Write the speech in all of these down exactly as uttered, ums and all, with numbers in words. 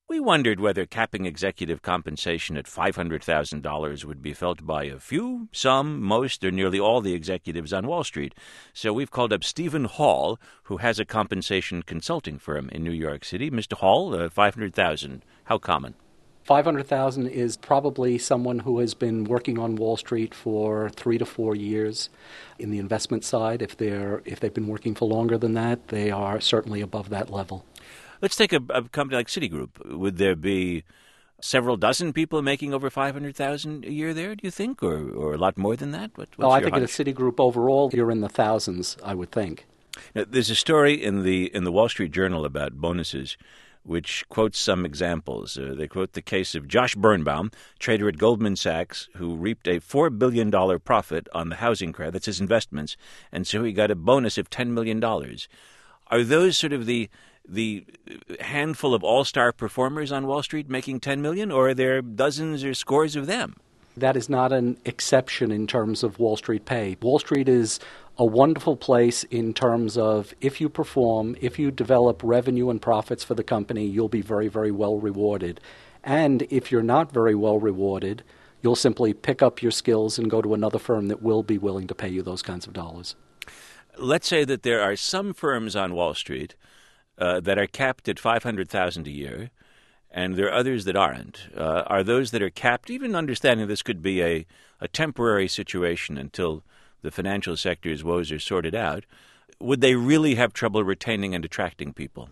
We wondered whether capping executive compensation at five hundred thousand dollars would be felt by a few, some, most, or nearly all the executives on Wall Street. So we've called up Stephen Hall, who has a compensation consulting firm in New York City. Mister Hall, uh, five hundred thousand dollars, how common? five hundred thousand dollars is probably someone who has been working on Wall Street for three to four years. In the investment side, if they're if they've been working for longer than that, they are certainly above that level. Let's take a, a company like Citigroup. Would there be several dozen people making over five hundred thousand dollars a year there, do you think, or, or a lot more than that? What, well, I think hunch? at Citigroup overall, you're in the thousands, I would think. Now, there's a story in the in the Wall Street Journal about bonuses, which quotes some examples. Uh, they quote the case of Josh Birnbaum, trader at Goldman Sachs, who reaped a four billion dollars profit on the housing crash. That's his investments. And so he got a bonus of ten million dollars. Are those sort of the the handful of all-star performers on Wall Street making ten million dollars, or are there dozens or scores of them? That is not an exception in terms of Wall Street pay. Wall Street is a wonderful place in terms of if you perform, if you develop revenue and profits for the company, you'll be very, very well rewarded. And if you're not very well rewarded, you'll simply pick up your skills and go to another firm that will be willing to pay you those kinds of dollars. Let's say that there are some firms on Wall Street uh, that are capped at five hundred thousand dollars a year, and there are others that aren't. Uh, are those that are capped, even understanding this could be a, a temporary situation until the financial sector's woes are sorted out, would they really have trouble retaining and attracting people?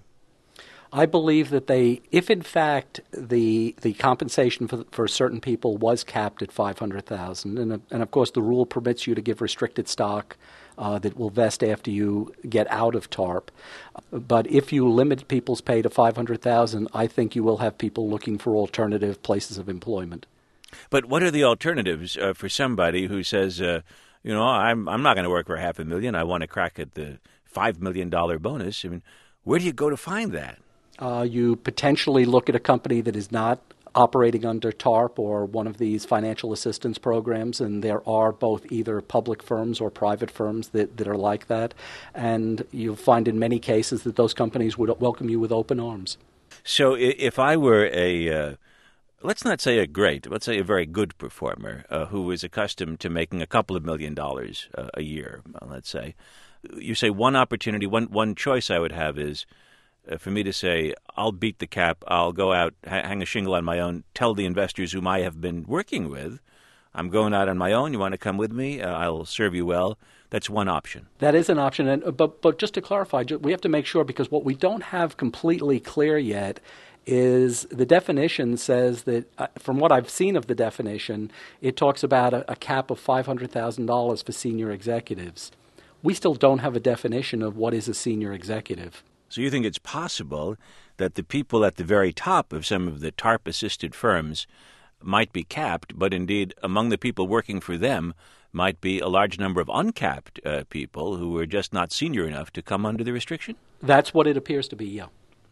I believe that they, if in fact the the compensation for for certain people was capped at five hundred thousand dollars, and and of course the rule permits you to give restricted stock uh, that will vest after you get out of TARP. But if you limit people's pay to five hundred thousand dollars, I think you will have people looking for alternative places of employment. But what are the alternatives uh, for somebody who says, uh, you know, I'm I'm not going to work for half a million. I want to crack at the five million dollars bonus. I mean, where do you go to find that? Uh, you potentially look at a company that is not operating under TARP or one of these financial assistance programs, and there are both either public firms or private firms that, that are like that. And you'll find in many cases that those companies would welcome you with open arms. So if I were a, uh, let's not say a great, let's say a very good performer uh, who is accustomed to making a couple of million dollars uh, a year, let's say, you say one opportunity, one one choice I would have is uh, for me to say, I'll beat the cap, I'll go out, ha- hang a shingle on my own, tell the investors whom I have been working with, I'm going out on my own, you want to come with me, uh, I'll serve you well. That's one option. That is an option. And, but, but just to clarify, we have to make sure, because what we don't have completely clear yet is the definition says that, uh, from what I've seen of the definition, it talks about a, a cap of five hundred thousand dollars for senior executives. We still don't have a definition of what is a senior executive. So you think it's possible that the people at the very top of some of the TARP-assisted firms might be capped, but indeed among the people working for them might be a large number of uncapped uh, people who are just not senior enough to come under the restriction? That's what it appears to be, yeah.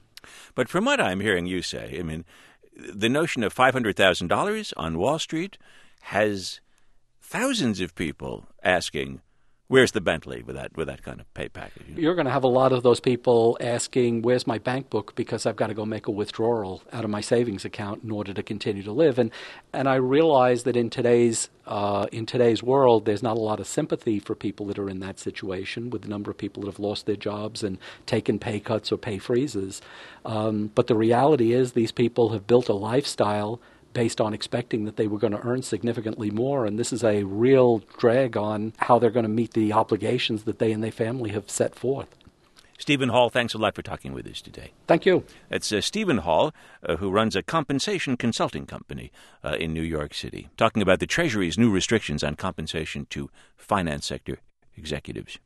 But from what I'm hearing you say, I mean, the notion of five hundred thousand dollars on Wall Street has thousands of people asking, where's the Bentley with that with that kind of pay package? You're going to have a lot of those people asking, where's my bank book, because I've got to go make a withdrawal out of my savings account in order to continue to live. And and I realize that in today's uh, in today's world, there's not a lot of sympathy for people that are in that situation, with the number of people that have lost their jobs and taken pay cuts or pay freezes. Um, but the reality is these people have built a lifestyle based on expecting that they were going to earn significantly more, and this is a real drag on how they're going to meet the obligations that they and their family have set forth. Stephen Hall, thanks a lot for talking with us today. Thank you. It's uh, Stephen Hall, uh, who runs a compensation consulting company uh, in New York City, talking about the Treasury's new restrictions on compensation to finance sector executives.